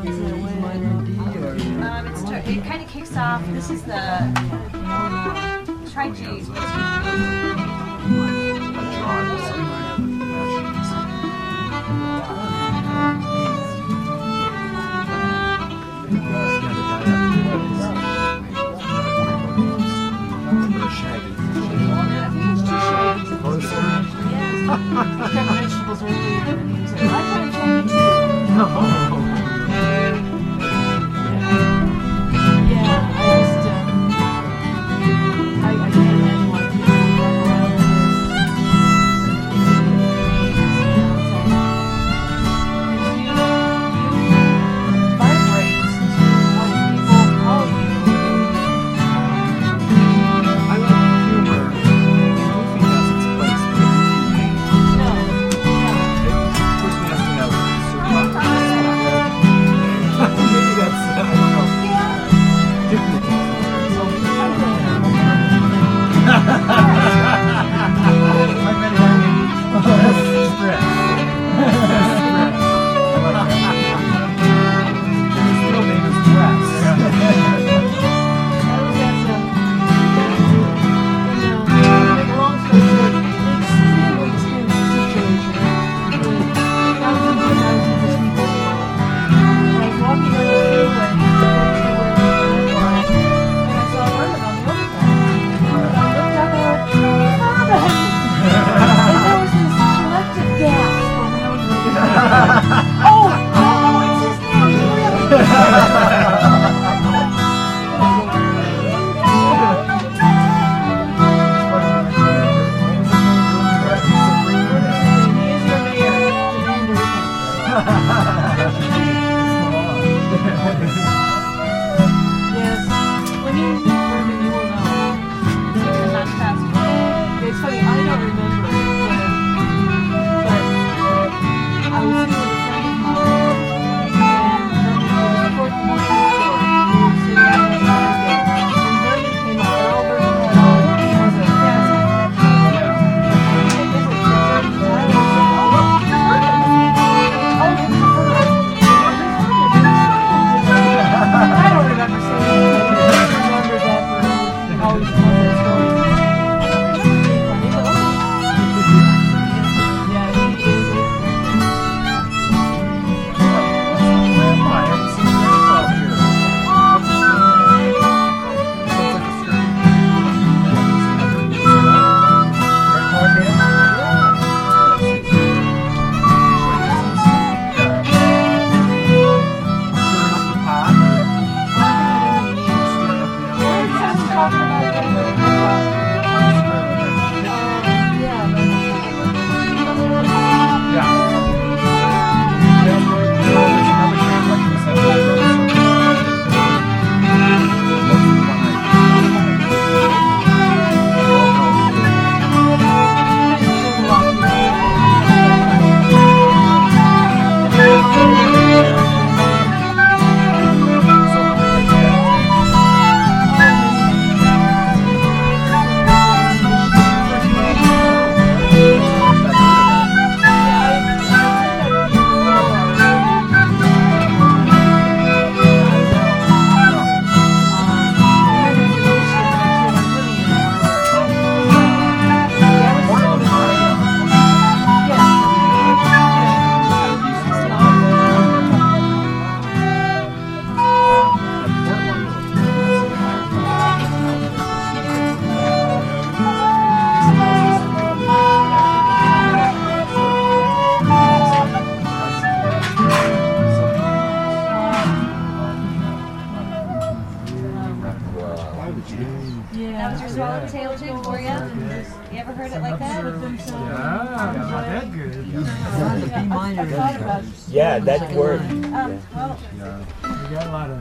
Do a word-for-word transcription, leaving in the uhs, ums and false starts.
Um, it's to, it kind of kicks off. This is the try G. Vegetables are really good. I try to change too. No. That was your swallowtail jig for you? You ever heard it like that? Yeah, not that good. Yeah, that worked. Um, well, We got a lot of